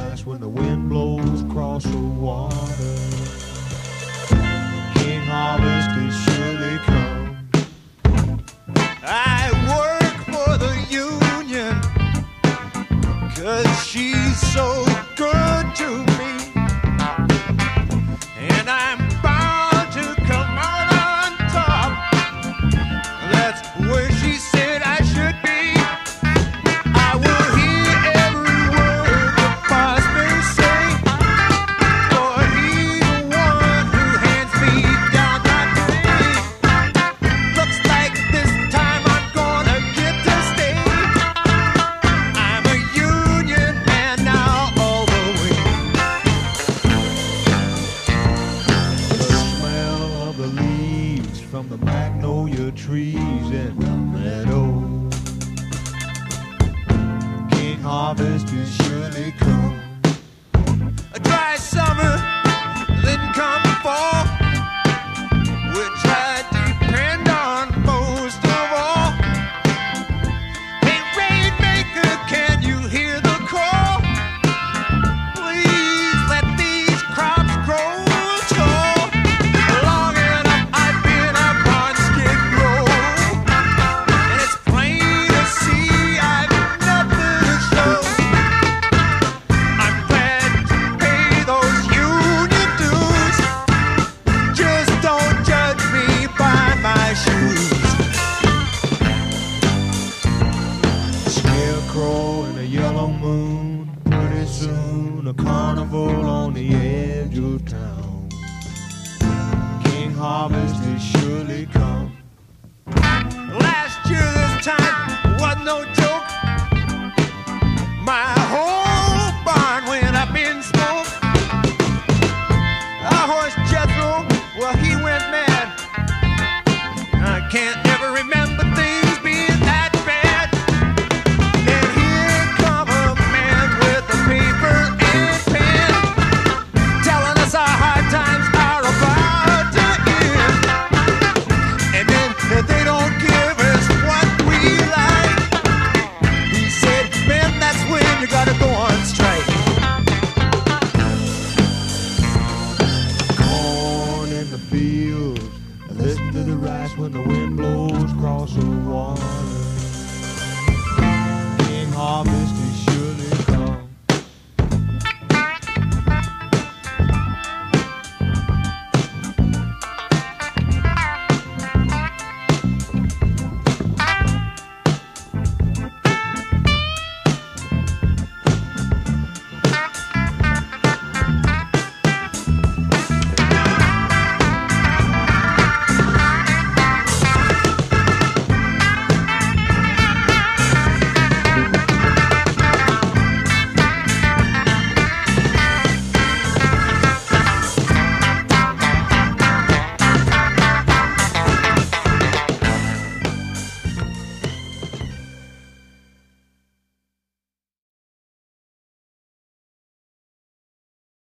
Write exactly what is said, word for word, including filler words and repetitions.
rice when the wind blows across the water. King harvest is surely come. I work for the union 'cause she's so good to me, and I'm bound to come out on top. That's where she said I should be. I will hear every word the boss may say, for he's the one who hands me down my pay. Looks like this time I'm gonna get to stay. I'm a union man now all the way. The smell of the leaves from the magnolia trees in the meadow. King harvest is surely come. A dry summer, then come fall, which I depend on most of all. Hey, rainmaker, can you hear the call? Please let these crops grow tall. Long enough I've been up on Skid Row, and it's plain to see I've nothing to show. I'm glad to pay those union dues. Just don't judge me by my shoes. Scarecrow and a yellow moon, pretty soon a carnival on the edge of town. King harvest is surely come. Last year this time wasn't no joke. My whole barn went up in smoke. Our horse Jethro, well, he went mad. I can't ever remember things being that bad. Then here come a man with a paper and pen, telling us our hard times are about to end. And then they don't give us what we like. He said, Ben, that's when you gotta go on strike. Corn in the fields, listen to the rice when the wind blows across the water.